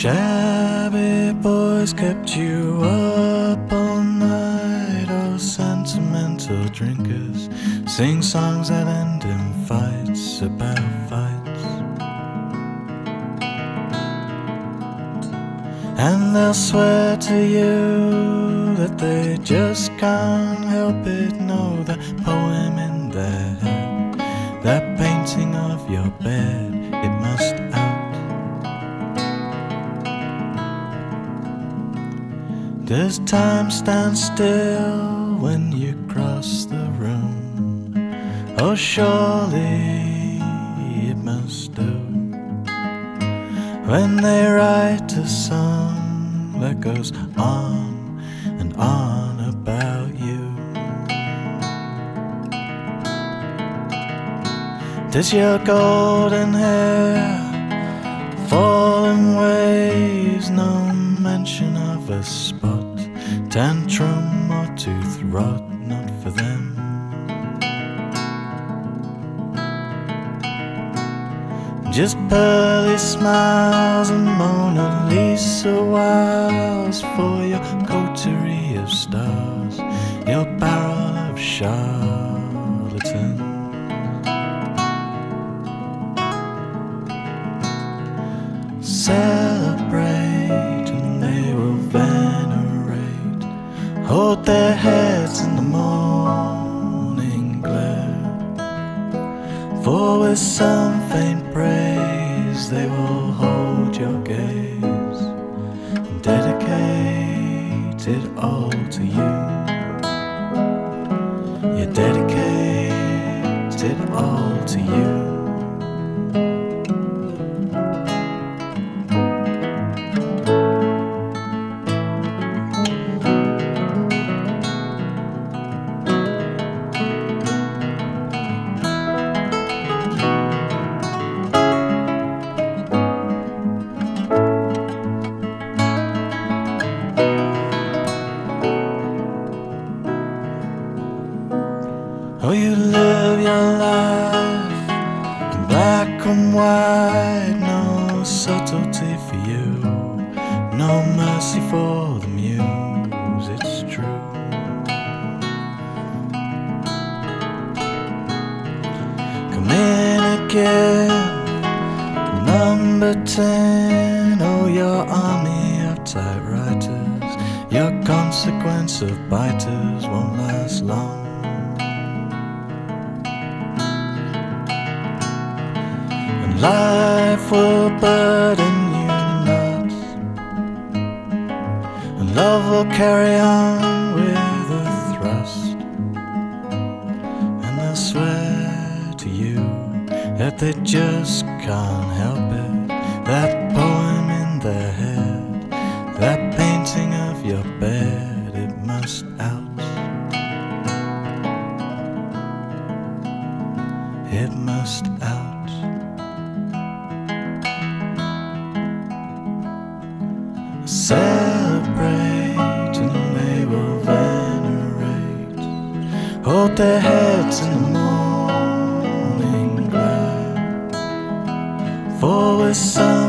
Shabby boys kept you up all night. Oh, sentimental drinkers sing songs that end in fights about fights. And they'll swear to you that they just can't help it. Know that poem in their head, that painting of your bed, it must out. Does time stand still when you cross the room? Oh, surely it must do. When they write a song that goes on and on about you. Does your golden hair fall in waves? No mention of a spot, tantrum or tooth rot, not for them. Just pearly smiles and Mona Lisa wiles for your coterie of stars, your barrel of charlatans. Celebrate and they will venerate, hold their heads in the morning glare. For with some faint praise they will hold your gaze and dedicate it all to you. You dedicate it all to you. Oh, you live your life in black and white, no subtlety for you, no mercy for the muse, it's true. Come in again, number 10, oh, your army of typewriters, your consequence of biters won't last long. Life will burden you not, and love will carry on with a thrust. And they'll swear to you that they just can't help it, that poem in their head, that painting of your bed, it must out. It must out. Celebrate and they will venerate, hold their heads in the morning glare. For with some